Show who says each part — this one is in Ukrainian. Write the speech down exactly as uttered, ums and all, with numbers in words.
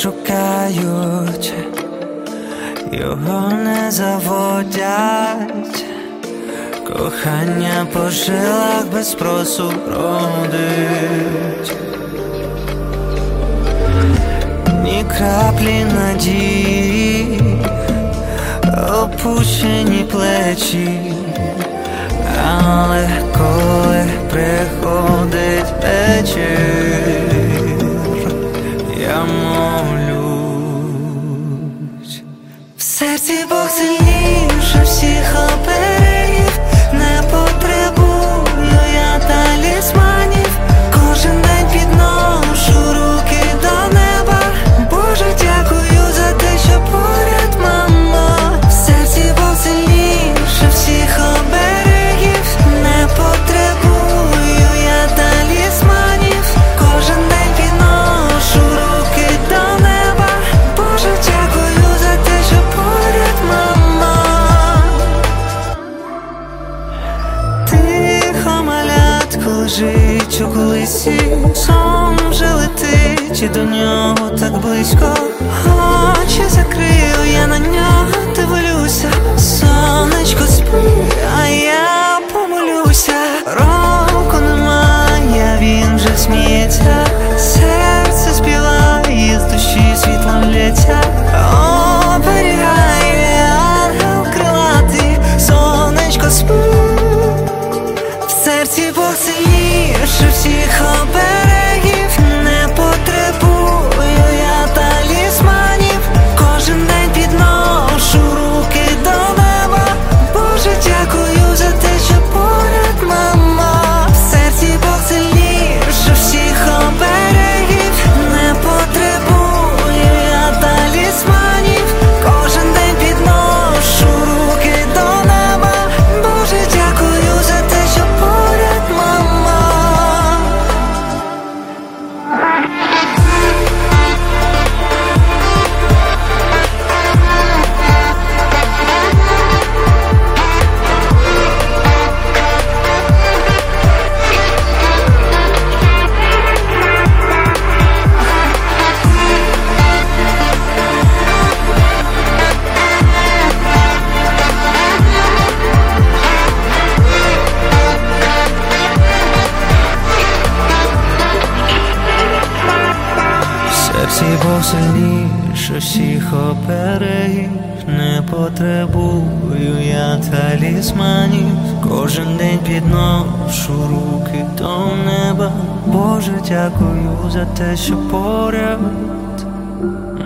Speaker 1: шукають, його не заводять. Кохання по жилах без спросу родить. Ні краплі надії, опущені плечі. Але коли приходить вечір, я молюсь. В серці Бог сильніше всіх оберегів. Не потребую я талісманів. Кожен день підношу руки до неба. Боже, дякую за те, що поряд, мамо. В серці Бог сильніше всіх оберегів. Не потребую я талісманів. Кожен день підношу руки до неба. Боже, дякую за те, що поряд, мамо. Тихо малятко лежить у колисі, сон вже летить, і до нього так близько. Очі закрию, я на нього дивлюся. Сонечко спить, а я помолюся. Року немає, він вже сміється. Серце співає, з душі світлом лється. Оберігає ангел крилатий, сонечко спить. В серці Бог сильніше всіх оберегів. Не потребую я талісманів. Кожен день підношу руки до неба. Боже, дякую за те, що поряд, мамо. В серці Бог сильніше всіх оберегів. Не потребую я талісманів. Кожен день підношу руки до неба. Боже, дякую за те, що поряд, мамо. В серці Бог сильніше всіх оберегів. Не потребую я талісманів. Кожен день підношу руки до неба. Боже, дякую за те, що поряд,